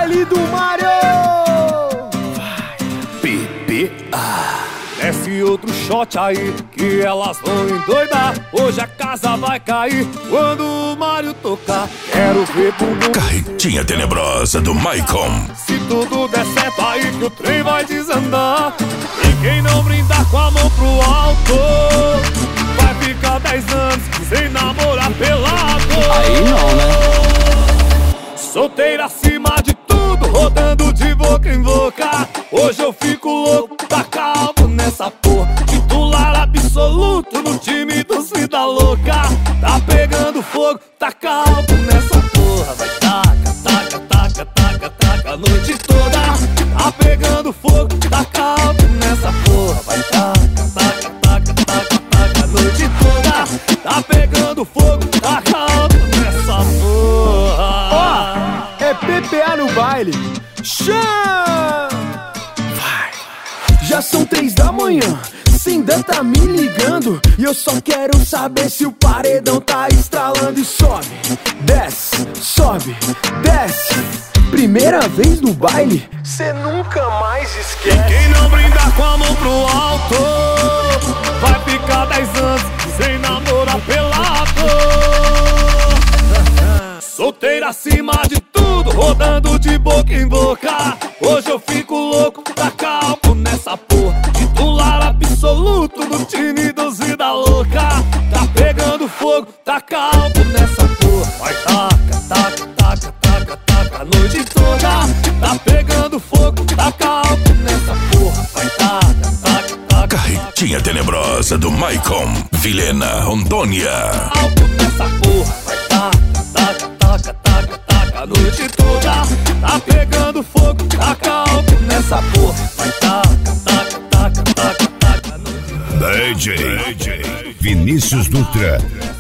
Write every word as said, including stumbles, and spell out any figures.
baile do Mário. P P A. Desce outro shot aí, que elas vão endoidar. Hoje a casa vai cair quando o Mário tocar. Quero ver bumbum. Carretinha tenebrosa do Maicon. Se tudo der certo aí que o trem vai desandar. E quem não brindar com a mão pro alto vai ficar dez anos sem namorar pelado. Aí não, né? Solteiro acima de tudo, rodando de boca em boca. Hoje eu fico louco, tá calmo nessa porra. Titular absoluto no time dos vida louca. Tá pegando fogo, tá calmo nessa porra. Vai taca, taca, taca, taca, taca a noite toda. Tá pegando fogo, tá calmo nessa porra. Vai taca, taca, taca, taca, taca a noite toda. Tá pegando fogo, tá calmo nessa porra. Ó, é P P A no baile. Chama! Já são três da manhã, cê ainda tá me ligando. E eu só quero saber se o paredão tá estralando. E sobe, desce, sobe, desce. Primeira vez no baile, cê nunca mais esquece. E quem não brindar com a mão pro alto vai ficar dez anos sem namorar pelado. Solteiro acima de tudo, rodando de boca em boca. Hoje eu fico louco, tá calmo nessa porra. Titular absoluto do time dos vida louca. Tá pegando fogo, tá calmo nessa porra. Vai taca, taca, taca, taca, taca a noite toda. Tá pegando fogo, tá calmo nessa porra. Vai taca, taca, taca. Carretinha tenebrosa do Maicon. Vilhena, Rondônia. Calmo nessa porra. Vai taca, taca, taca, taca, taca a noite toda. Tá pegando fogo, tá calmo nessa porra. Vai taca, taca, taca, taca, taca a noite toda. D J Vinícius Dutra.